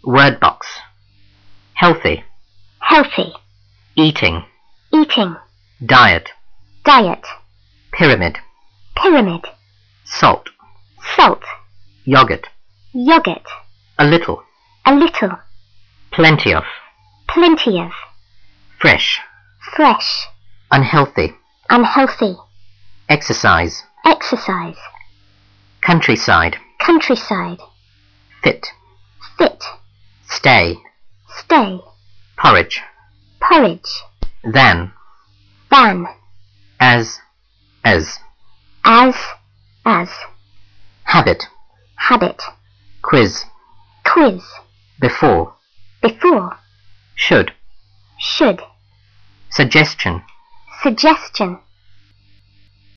Word box. Healthy. Healthy. Eating. Eating. Diet. Diet. Pyramid. Pyramid. Salt. Salt. Yogurt. Yogurt. A little. A little. Plenty of. Plenty of. Fresh. Fresh. Unhealthy. Unhealthy. Exercise. Exercise. Countryside. Countryside. Fit. Fit. Stay. Stay. Porridge. Porridge. Than. Than. As. As. As. As. Habit. Habit. Quiz. Quiz. Before. Before. Should. Should. Suggestion. Suggestion.